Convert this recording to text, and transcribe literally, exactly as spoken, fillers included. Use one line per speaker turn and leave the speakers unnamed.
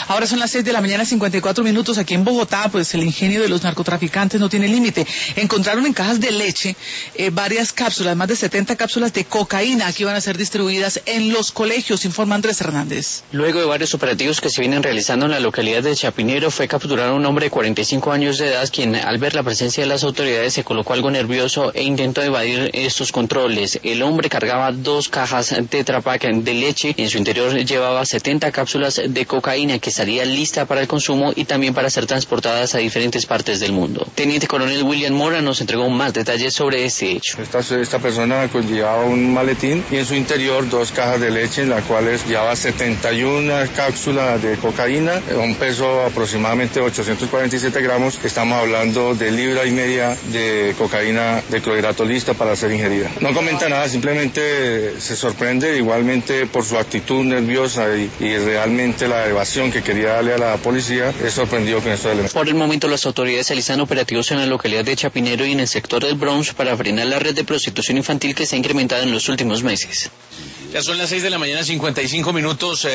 Ahora son las seis de la mañana, cincuenta y cuatro minutos. Aquí en Bogotá, pues el ingenio de los narcotraficantes no tiene límite. Encontraron en cajas de leche eh, varias cápsulas, más de setenta cápsulas de cocaína que iban a ser distribuidas en los colegios, informa Andrés Hernández.
Luego de varios operativos que se vienen realizando en la localidad de Chapinero, fue capturado un hombre de cuarenta y cinco años de edad, quien al ver la presencia de las autoridades se colocó algo nervioso e intentó evadir estos controles. El hombre cargaba dos cajas Tetra Pak de leche, en su interior llevaba setenta cápsulas de cocaína que estaría lista para el consumo y también para ser transportadas a diferentes partes del mundo. Teniente Coronel William Mora nos entregó más detalles sobre este hecho.
Esta, esta persona llevaba un maletín y en su interior dos cajas de leche, en las cuales llevaba setenta y una cápsulas de cocaína, un peso aproximadamente ochocientos cuarenta y siete gramos. Estamos hablando de libra y media de cocaína de clorhidrato lista para ser ingerida. No comenta nada, simplemente se sorprende igualmente por su actitud nerviosa y, y realmente la evasión que quería darle a la policía. Es sorprendido con estos elementos.
Por el momento las autoridades realizan operativos en la localidad de Chapinero y en el sector del Bronx para frenar la red de prostitución infantil que se ha incrementado en los últimos meses.
Ya son las seis de la mañana, cincuenta y cinco minutos.